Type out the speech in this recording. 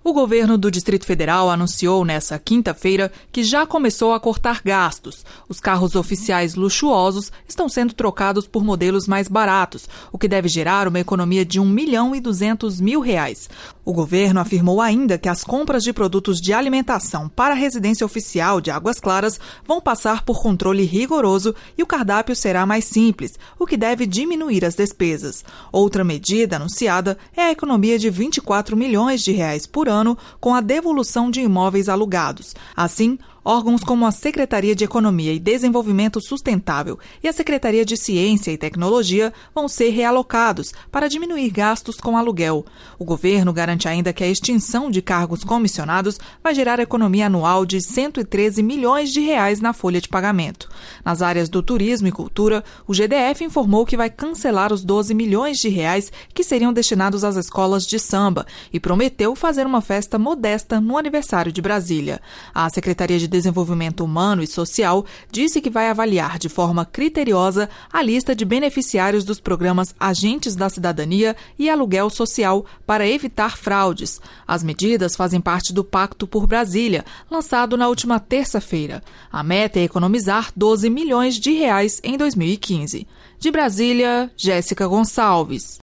O governo do Distrito Federal anunciou nesta quinta-feira que já começou a cortar gastos. Os carros oficiais luxuosos estão sendo trocados por modelos mais baratos, o que deve gerar uma economia de R$1.200.000. O governo afirmou ainda que as compras de produtos de alimentação para a residência oficial de Águas Claras vão passar por controle rigoroso e o cardápio será mais simples, o que deve diminuir as despesas. Outra medida anunciada é a economia de R$24 milhões por ano com a devolução de imóveis alugados. Assim, órgãos como a Secretaria de Economia e Desenvolvimento Sustentável e a Secretaria de Ciência e Tecnologia vão ser realocados para diminuir gastos com aluguel. O governo garante ainda que a extinção de cargos comissionados vai gerar economia anual de R$113 milhões na folha de pagamento. Nas áreas do turismo e cultura, o GDF informou que vai cancelar os R$12 milhões que seriam destinados às escolas de samba e prometeu fazer uma festa modesta no aniversário de Brasília. A Secretaria de Desenvolvimento Humano e Social disse que vai avaliar de forma criteriosa a lista de beneficiários dos programas Agentes da Cidadania e Aluguel Social para evitar fraudes. As medidas fazem parte do Pacto por Brasília, lançado na última terça-feira. A meta é economizar R$12 milhões em 2015. De Brasília, Jéssica Gonçalves.